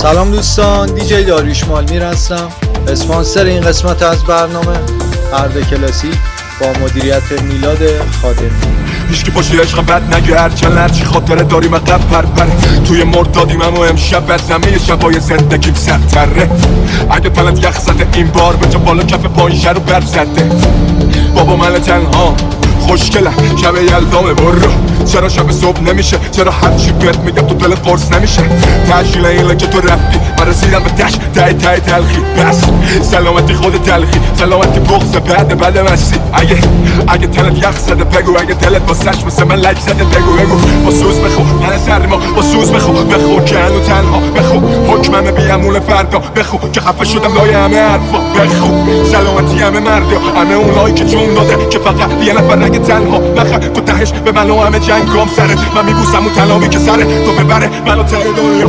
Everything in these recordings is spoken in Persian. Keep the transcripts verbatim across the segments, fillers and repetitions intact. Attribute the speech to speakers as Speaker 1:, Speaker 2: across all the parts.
Speaker 1: سلام دوستان، دیجی داریوش مالمیر هستم، اسپانسر این قسمت از برنامه هرد کلاسیک با مدیریت میلاد خادمی.
Speaker 2: هیچکی پشت عشق بد نگه، هرچند هرچی خاطره داریم عقب پر پر. توی مردادیم اما امشب بدنمه شبای زندگیم سرتره. اگه پلت یخ زده این بار به جا بالا کف پایشه رو بر زده. بابا من تنها خوشگله شب یلدامه برو. چرا شب صبح نمیشه؟ چرا هرچی بهت میگم تو دل قرص نمیشه؟ تشکیل اینه که تو رفتی من رسیدم به تش تای تای تلخی. بس سلامتی خود تلخی، سلامتی بغض بعد بعد مستی. اگه اگه تلت یخ زده بگو، اگه تلت با سش مثل من لک زده بگو بگو. با سوز بخو من سرما، با سوز بخو بخو که هنو تنها بخو. حکممه بیامون فردا بخو که خفه شدم لای همه حرفا بخو. سلامتی همه مردیا، همه اونایی که جون داده که فقط یه نفر نگه تنها نخه. تو تهش به من و همه جنگام سره، من میبوسم اون تلامی که سره تو ببره منو ته دنیا،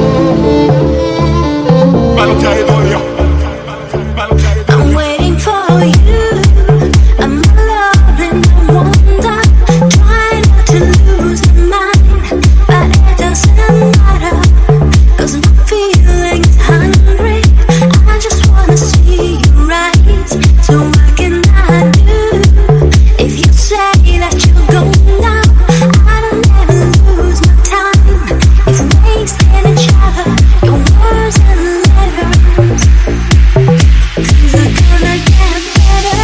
Speaker 2: منو ته دنیا.
Speaker 3: I'm waiting for you. I'm alone and I wonder, trying not to lose my mind, but it doesn't matter, 'cause my feeling's hungry. I just wanna see you rise. So what can I do if you say that you're going now? I don't ever lose my time if we're wasting each other, your words and letters. Things are gonna get better.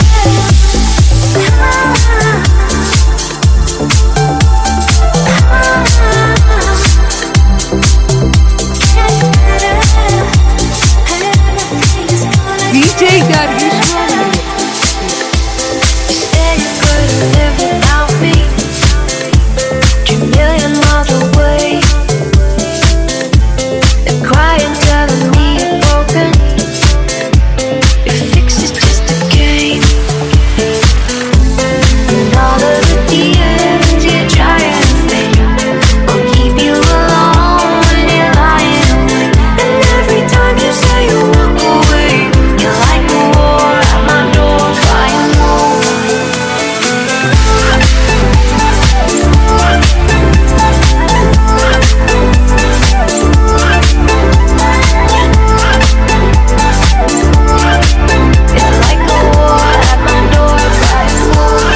Speaker 4: دیجی داریوش مالمیر.
Speaker 3: Say you couldn't live without me, two million miles away. They're crying, telling me you're broken. Your fix is just a game. And all of the tears you try and fake will keep you alone when you're lying awake. And every time you say you walk away, you're like a war at my door, crying more. You're like a war at my door, crying more.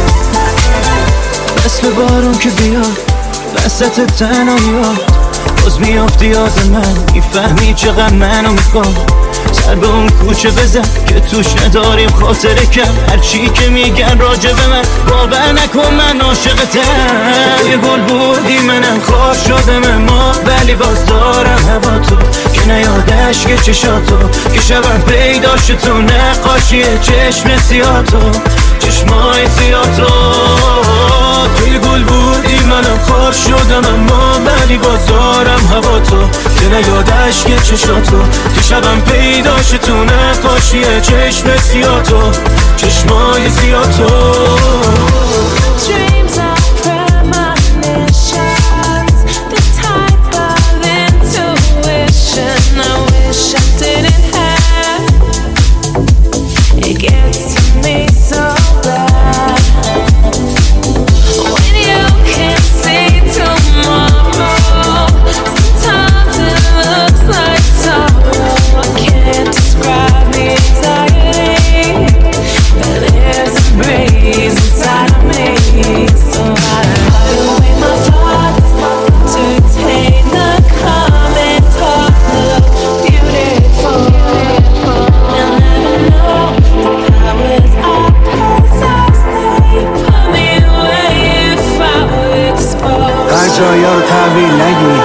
Speaker 5: مثل بارون که بیاد وسط تنهاییات، باز میافتی یاد من، میفهمی چقدر منو میخواد. سر به اون کوچه بزن که توش نداریم خاطره کم، هرچی که میگن راجع به من باور نکن من عاشقتم. یه گل بودی منم خواب شدم ما، ولی باز دارم هوا تو که نیادش که چشاتو که شبم پیدا شد تو نقاشی چشم سیاه تو، چشمای سیاه تو. توی گل بودی منم خواب شدم اما ولی باز دارم هوا تو که نیادش که چشاتو که شبم پیدا شد تو نقاشی چشم سیاه تو، چشمای سیاه تو.
Speaker 3: Dreams are premonitions, the type of intuition I wish I didn't have. It gets to me so bad when you can't see tomorrow. Sometimes it looks like sorrow. I can't describe the anxiety, but there's a breeze inside of me. So I hide away my thoughts, entertain the calm and talk, look beautiful. They'll never know the powers I possess. They put me away if I were exposed.
Speaker 6: هر جایا رو تحویل نگیر،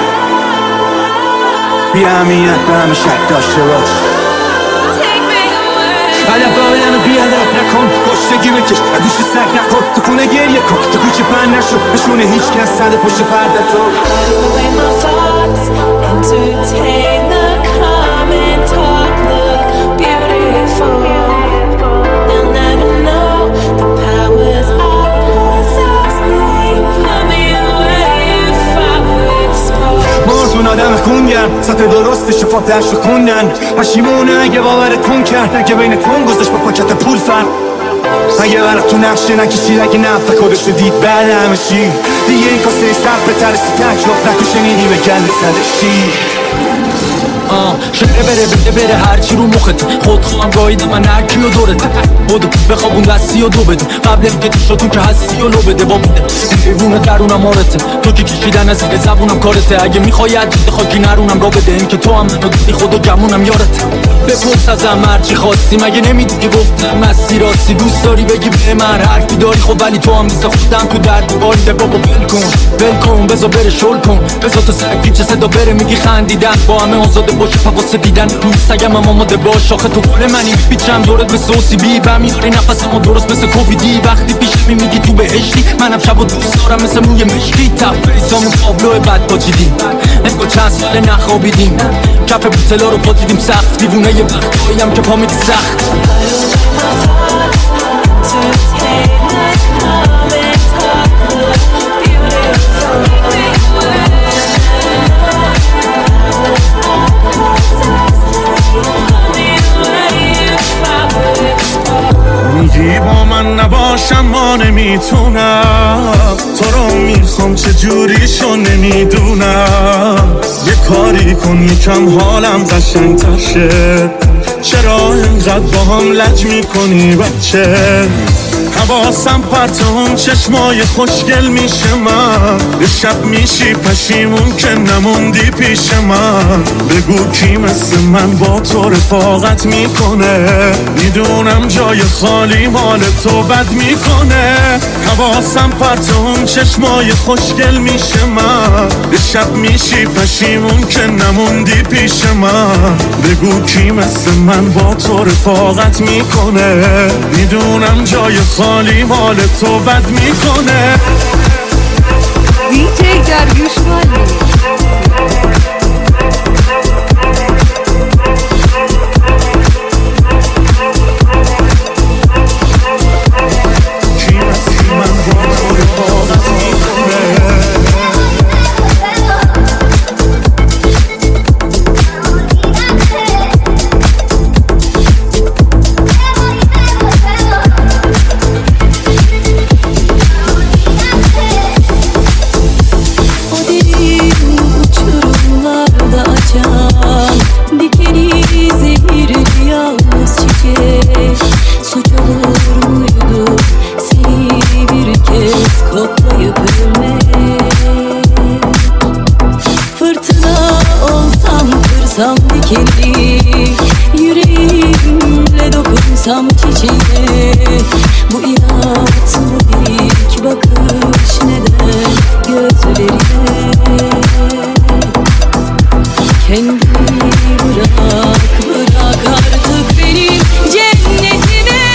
Speaker 6: بی اهمیت به همه شک داشته باش.
Speaker 3: Take me away.
Speaker 6: ادب قابلن و بی ادب نکن، پشتگی بکش گوشت سگ نکن، تو خونه گریه کن، تو کوچه پن نشو نشونه هیچ کس صد پشت پرده تو.
Speaker 3: Hide away my thoughts, entertain the calm and talk, look beautiful. They'll never know the powers I possess. They put me away if I were exposed.
Speaker 6: مارتون آدم خونگرم، سطح درست شفاتش رو خوندن. پشیمونه اگه باورتون کرد، اگه بینتون گذاشت با پاکت پول فرق. اگه برات تو نقشه نکشید، اگه نفت خودش رو دید بعد همه شیر دیگه این کاسه سب به ترسی تک رفت نکو شنیدی به گل سرشی.
Speaker 7: آه شعره بره بره بره هرچی رو مخت خود خواهم گاهیدم من هرکی و دورت بودو بخوابون دستی و دو بده قبل اینکه تو شدون که هستی و لو بده با بوده دیوونه درونم آرته تو که کشیدن از زیر زبونم کارته اگه میخوای عدید خاکی نرونم را بده این که تو هم منو دیدی خودو گمونم یارت بپرس ازم هرچی خواستی مگه نمیدونی گفتم مسیر راستی دوست داری بگی به من حرفی داری خب ولی تو هم نیست خودم تو درد باری به بابا بل کن بل کن بذار بره شل کن بذار تو سرکی چه صدا بره میگی خندیدن با همه آزاده باشه پاپاسه دیدن روی سگم هم آماده باش آخه تو گل منی پیچم دورت به سوسی بی و میاری نفسمو درست مثل کوبیدی وقتی پیش می میگی تو بهشتی منم شبو دوست دارم مثل موی مشکی تپ بریسامون تابلو بد پاچیدیم انگار چند ساله نخوابیدیم کف بوتلا رو پاچیدیم سخت دیوونه یه وقتایی هم که پا میدی سخت
Speaker 6: میگی با من نباشم ما نمیتونم تو رو میخوام چجوریشو نمیدونم یه کاری کن یکم حالم قشنگ‌تر شه چرا اینقدر با هم لج میکنی بچه حواسم پرت اون چشمای خوشگل میشه من یه شب میشی پشیمون که نموندی پیش من بگو کی مثل من با تو رفاقت میکنه میدونم جای خالی مال تو بد میکنه حواسم پرت اون چشمای خوشگل میشه من یه شب میشی پشیمون که نموندی پیش من بگو کی مثل من با تو رفاقت میکنه میدونم جای خالی مال تو بد میکنه
Speaker 4: دیجی داریوش مالی
Speaker 6: کی مثل من با تو رفاقت میکنه
Speaker 8: yüreğimle dokunsam çiçeğe bu inat mı ilk bakış neden gözlerine kendini bırak bırak artık benim cennetime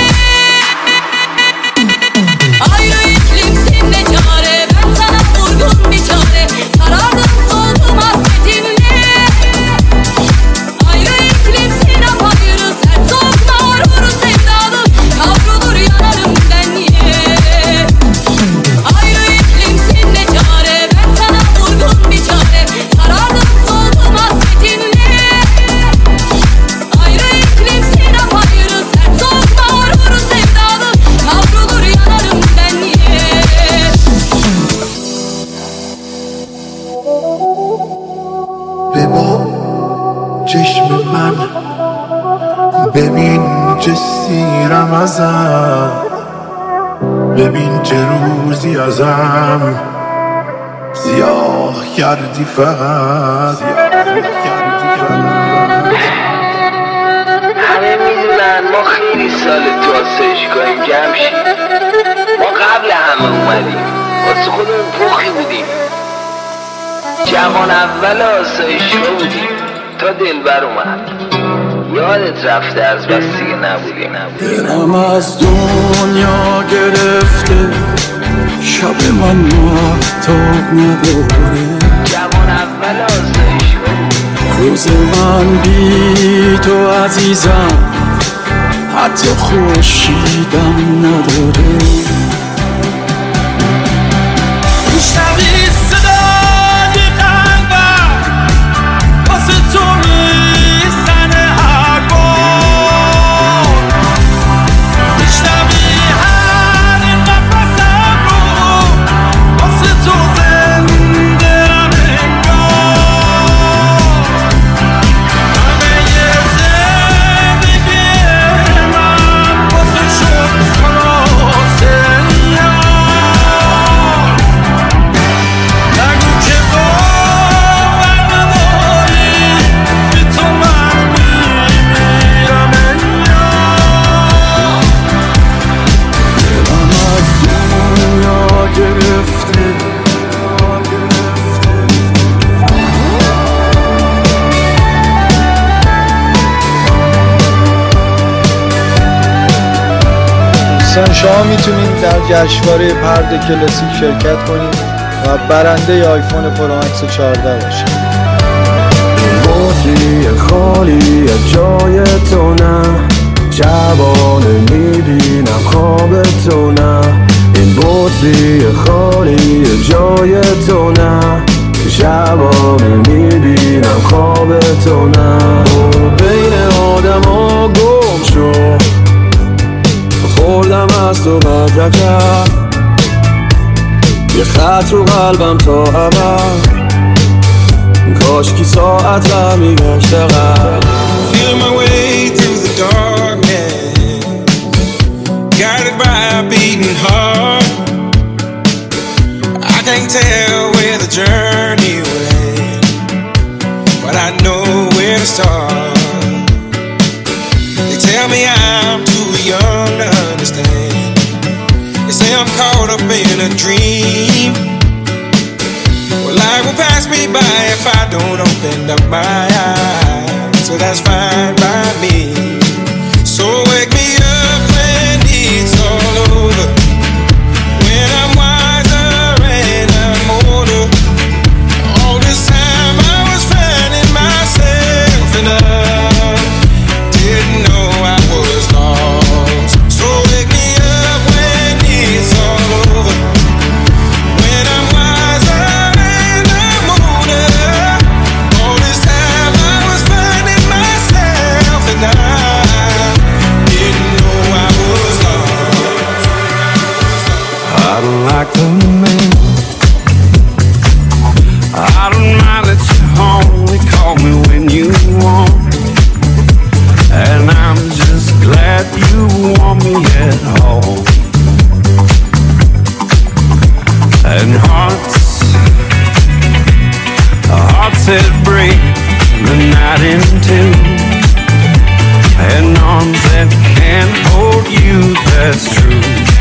Speaker 8: ayrı iklimsin ne çare ben sana vurgun bir çare sarardım soldum hasretinle
Speaker 9: چشم من ببین چه سیرم ازم ببین چه روزی ازم سیاه کردی فقط
Speaker 10: همه میدونن ما خیلی سال تو آسایشگاهیم جمشید ما قبل همه اومدیم واسه خودمون پوخی بودیم جوان اول آسایشگاه بودیم تا دلبر اومد یادت رفته از بس دیگه نبودی
Speaker 5: دلم از دنیا گرفته شب من مهتاب نداره
Speaker 10: جوان اول آسایشگاه
Speaker 5: روز من بی تو عزیزم حتی خورشیدم نداره میشنوی صدای قلبم واسه تو میزنه هر بار میشنوی هر نفسم رو واسه تو زنده ام انگار
Speaker 1: جشنواره پرده کلاسیک شرکت کنید و برنده آیفون پرو مکس چهارده باشید.
Speaker 11: بطری خالی جای تو نه، شبانه میبینم خواب تو نه. این بطری خالی جای تو نه، شبانه میبینم خواب تو نه. بین آدم ها گم شو، خوردم از تو مدرکم، یه خط رو قلبم تا ابد، کاش کی ساعت را میگشت قبل.
Speaker 12: Feeling my way through the darkness, guided by a beating heart. I can't tell where the journey will end, but I know where to start. They tell me I'm too young to understand. They say I'm caught up in a dream. Well, life will pass me by if I don't open up my eyes, so that's fine by me. So wake me up when it's all over, when I'm wiser and I'm older. All this time I was finding myself and I didn't know I was lost. So wake me up when it's all over, when I'm wiser and I'm older. All this time I was finding myself and I didn't know I was lost.
Speaker 11: I don't like the man, I don't mind that you only call me when you want, and I'm just glad you want me at home. And hearts, hearts that break the night in two, and arms that can't hold you, that's true.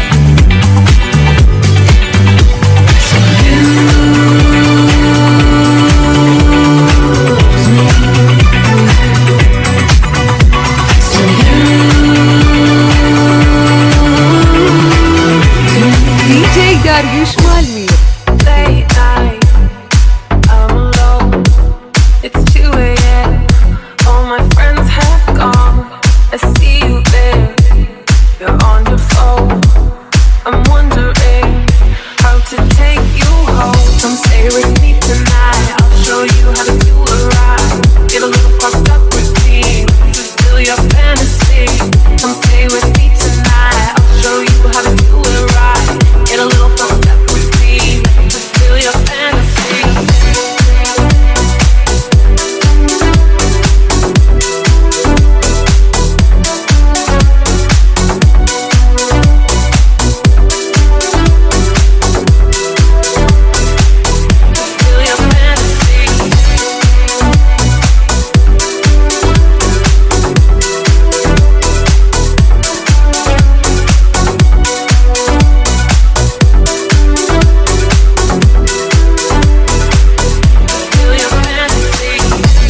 Speaker 4: دیجی داریوش مالمیر.
Speaker 3: Late night, I'm alone. It's two a.m. All my friends have gone. I see you there. You're on your phone. I'm wondering how to take you home. Come stay with me tonight. I'll show you how to do it right. Get a little fucked up with me. Fulfill your fantasy. Come stay with me tonight. I'll show you how to do it right. Get a little fucked up with me. Fulfill your fantasy. Fulfill your fantasy. Fulfill your fantasy.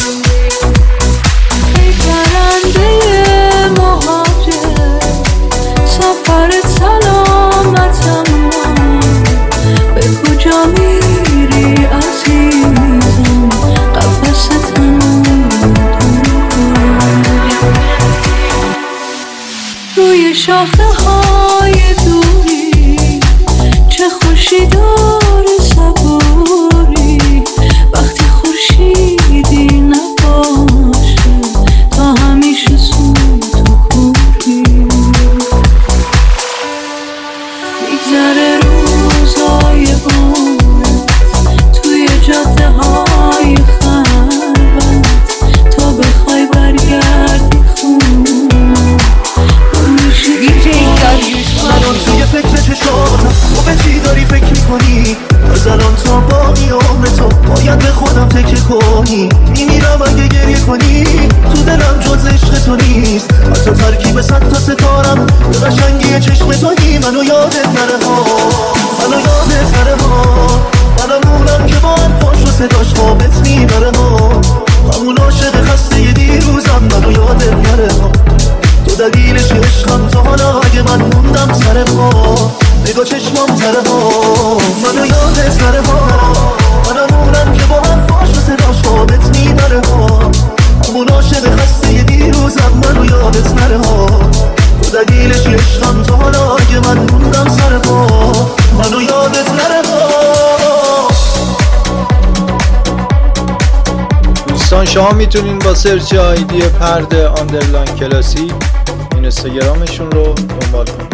Speaker 13: ای پرنده مهاجر، سفر سلامتم من، به کجا میری عزیزم؟ قفس روی شاخه های دوری، چه خوشی داره صبوری، وقتی خورشیدی نباشه تا همیشه سوت و کوری. میگذره روزای عمرت توی جاده های خلوت، تا بخوای برگردی خونه
Speaker 4: دیجی داریوش
Speaker 5: الان
Speaker 4: مالمیر.
Speaker 5: توی فکر چشاتم، تو به چی داری فکر میکنی؟ از الان تا باقی عمر تو باید به خودم تکیه کنی. میمیرم اگه گریه کنی، تو دلم جز عشق تو نیست. حتی ترکیب صد تا ستارم به قشنگی چشم تویی. منو یادت نره ها، منو یادت نره ها. منم اونم که با حرفاش و صداش خوابت میبره ها. همون عاشق خسته ی دیروزم، منو یادت نره ها. تو دلیلش عشقم تا حالا، اگه من موندم سر پا. نگاه
Speaker 1: دوستان شما میتونین با سرچ آیدی پرده آندرلاین کلاسی این اینستاگرامشون رو دنبال کنید.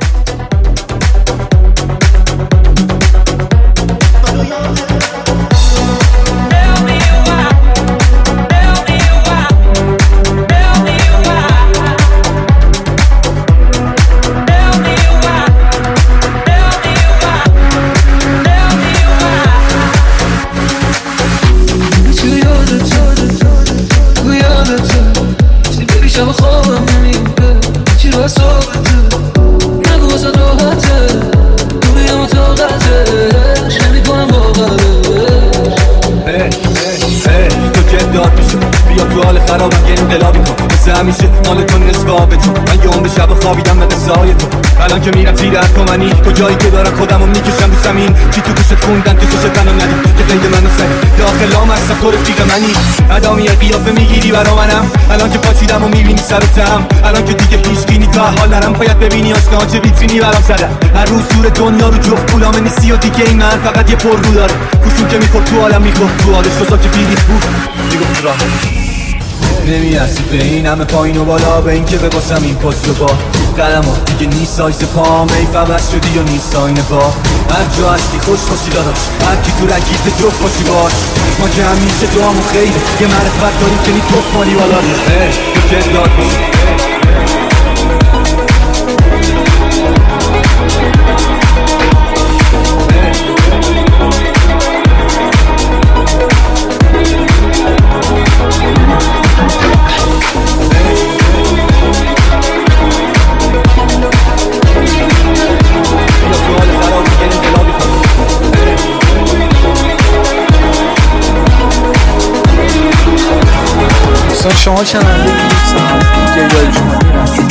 Speaker 14: شب خوابم نمیده چی رو صحبته نگو بازا راحته دوریم و طاقتش نمیکنم باورش
Speaker 6: تو جداد میشو بیا تو حال خرابم یه انقلابی کن مثل همیشه مال تو نصف آب تو من یه عمر شب خوابیدم به قصه های تو الان که میرم زیر اتمنی کجایی که دارم خودمو میکشم رو زمین چی تو گوشت خوندن تو چشت تنو ندید که قید منو سر داخلام هستم تو رفیق منی ادامی قیافه میگیری برا منم الان که پاچیدم و میبینی سر و تم الان که دیگه هیچکی تا حال نرم باید ببینی آشنا چه ویترینی برام زدن هر روز دور دنیا رو جفت پولام نیستی و دیگه این من فقط یه پررو داره گوشون که میخورد تو عالم میخورد تو حالش روزا که بیریت بود میگفت راه نمیرسی به این همه پایین و بالا به این که بباسم این پست رو با قلمات دیگه نیست سایز پام ای فبس شدی و نیست آینه با هر جا هستی خوش باشی داداش هر کی تو رگیت جفت باشی باش ما که همیشه تو همون خیلی یه معرفت داریم که نی توف مالی بالا اه تو که داد باشی
Speaker 1: شما شنونده کلیپس هم دیجی داریوش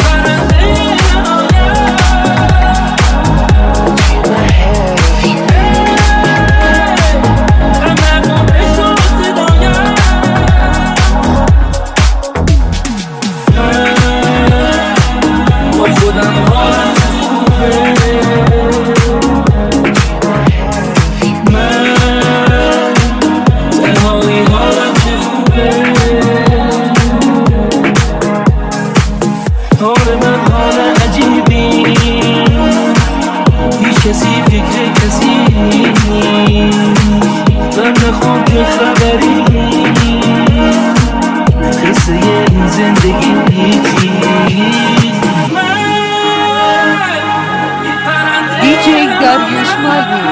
Speaker 4: دیجی داریوش مالمی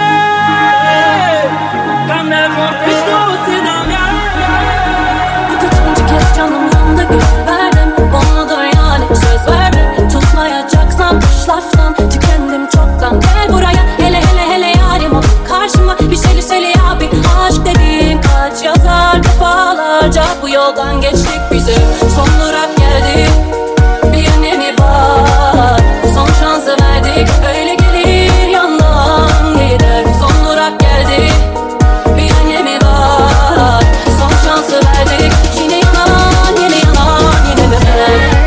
Speaker 3: Canım yandı güverdim Bana da yani söz verdim Tutmayacaksan boş laftan Tükendim çoktan Gel buraya hele hele hele yarim ol Karşıma bir şeyli şeyli abi Aşk dediğin kaç yazar Defalarca bu yoldan geçtik bize Son durak geldi Bir önemi var Son şansı verdik Öyle gelir yandan gider Son durak geldi Bir önemi var Son şansı verdik Yine yanan yine yanan yine ben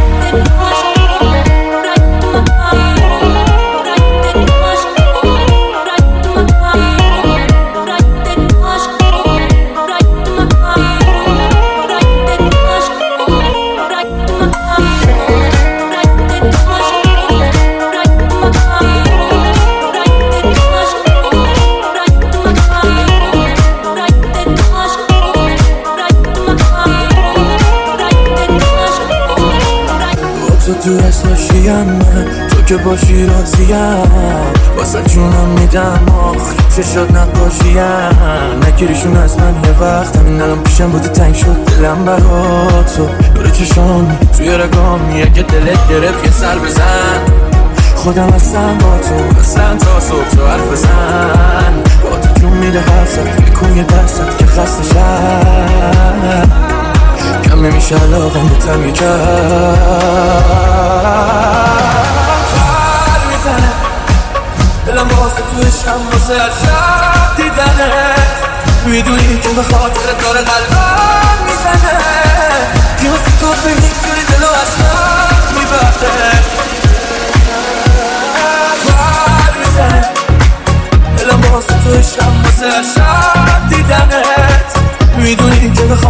Speaker 14: تو اسمشیم من تو که باشی راضیم واسه جونم میدم آخ چشات نقاشیم نگیریشون از من یه وقت همین الان پیشم بوده تنگ شد دلم برا تو دور چشام توی رگام یه دلت گرفت یه سر بزن خودم هستم با تو اصلا تا صبح تو حرف بزن با تو جون میده حرفت میکن یه دستت که خسته شد کم نمیشه علاقم به تم یه کرد خال میزنه دلم واسه تو عشقم واسه هر شب دیدنت میدونی که به خاطر داره قلبم میزنه که واسه تو فکر میکنی دلو اصلا میبرده خال میزنه دلم واسه تو عشقم واسه هر شب دیدنت میدونی که به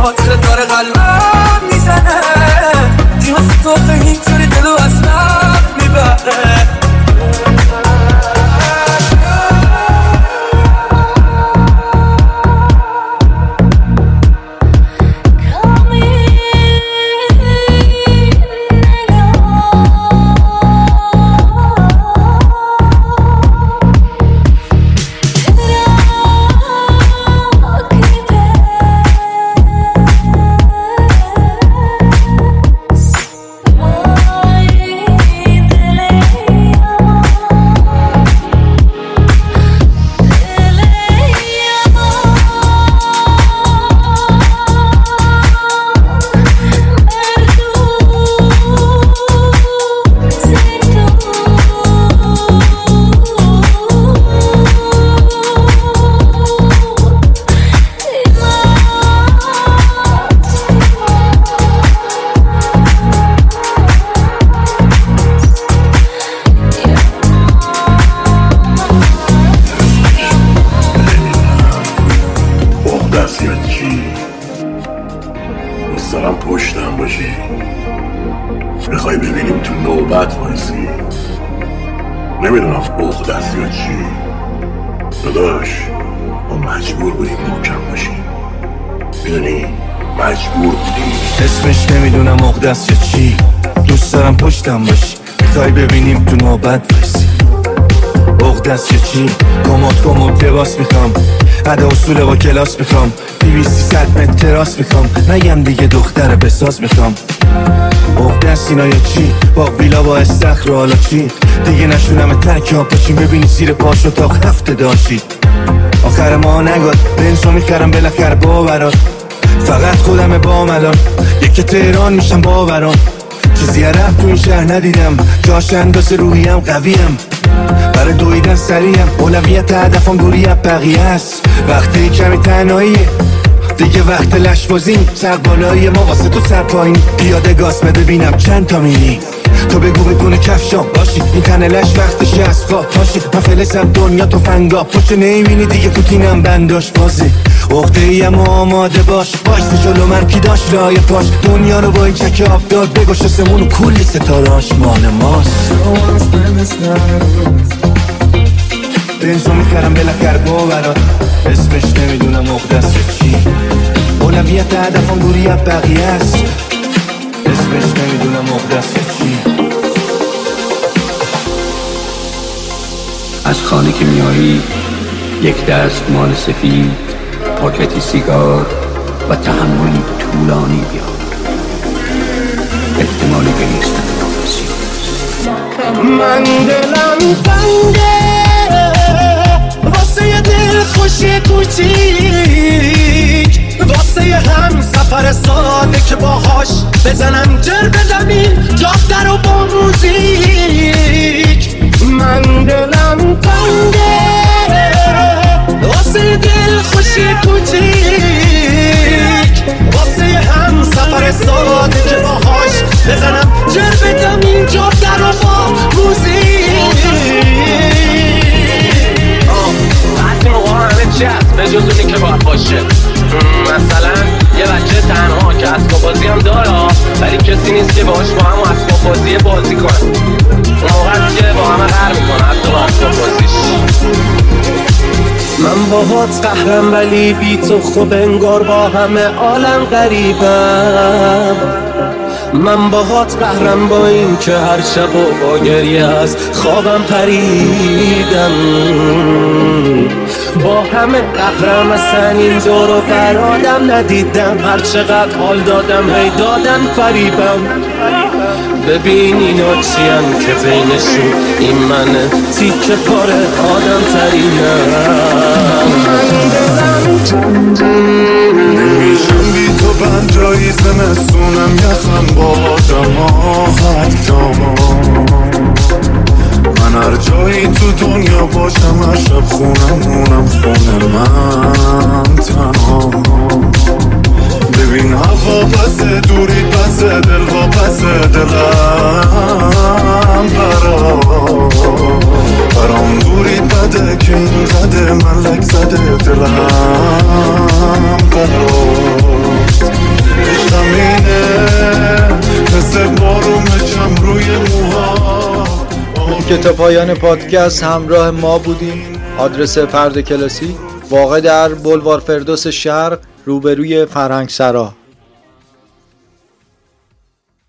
Speaker 9: دارم پشتم باشی، میخوای ببینیم تو نوبت وایسی. نمیدونم عقد است یا چی داداش، ما مجبور بودیم محکم باشیم، میدونی مجبور بودیم.
Speaker 6: اسمش نمیدونم عقد است یا چی، دوست دارم پشتم باشی، میخوای ببینیم تو نوبت وایسی. عقد است یا چی، کمد کمد لباس میخوام، عدا اصول با کلاس میخوام، دویست سیصد متر تراس میخوام، نگم دیگه دختر بساز میخوام. عقد است اینا یا چی، با ویلا با استخر و حالا چی، دیگه نشونم ترک ها پاشیم ببینی زیر پاش اتاق هفته داشتی. آخر ما نگاد بنزو میخرم بالاخره باورات، فقط خودم با ملان یکی تهران میشم باوران. چیزی رفت تو این شهر ندیدم، جاش اندازه روحیم قویم، برای دویدن سریم اولویت هدفم دوری از بقیه است. وقتی کمی تنهاییه دیگه وقت لشبازیم، سر بالایی ما واسه تو سر پایین، پیاده گاز بده ببینم چند تا میلی، تو بگو بدون کفشام باشی، این تنه لش وقتش از خواب باشی، من فلسم دنیا تو فنگا پشت نمیبینی دیگه پوتینم بنداش بازی. عقده ایم آماده باش، بایستی جلو من کی داشت لای پاش، دنیا رو با این چک آب داد بگوش سمون و کلی ستاراش مال ماست. بنزو میخرم بالاخره باورات، اسمش نمیدونم عقده است یا چی، اولویت هدفم دوری از بقیه است. اسمش نمیدونم عقده است یا چی.
Speaker 15: از خانه که میایی یک دست مال سفید، پاکتی سیگار و تحملی طولانی بیار، احتمالی گریستن نفسی.
Speaker 16: من دلم تنگه واسه یه دل خوشی کوچیک، واسه یه هم سفر ساده که باهاش بزنم جر بدم این جاده رو با موزیک. من دلم تنگه واسه یه دل خوشی کوچیک، واسه یه هم سفر ساده که باهاش بزنم جر بدم این جاده رو با موزیک. به جز اونی که باید باشه، مثلا یه بچه تنها که اسباب بازی هم داره ولی کسی نیست که باهاش با هم اسباب بازی بازی کنه، اون موقع که با همه قهر میکنه حتی با اسباب بازیش. من باهات قهرم ولی بی تو خوب انگار با همه عالم غریبم. من باهات قهرم با این که هر شب و با گریه از خوابم پریدم، با همه قهرم اصلا این دور و برادم ندیدم، هر چقدر حال دادم هی دادن فریبم. ببین اینا چیم که بینشون این منه تیکه پاره آدم ترینم.
Speaker 9: نمیشم بی تو بنجایی زمستونم یخم با آدما حتیاما، من هر جایی تو دنیا باشم هر شب خونم مونم خونه من تنها. ببین هوا پسه دوری پسه دل ها پسه دلم برا برام دوری بده که این قده من لک زده دلم برا. عشقم اینه مثل بارون چم روی موها.
Speaker 1: که تا پایان پادکست همراه ما بودیم. آدرس پرده کلاسی واقع در بولوار فردوس شرق روبروی فرهنگ سرا.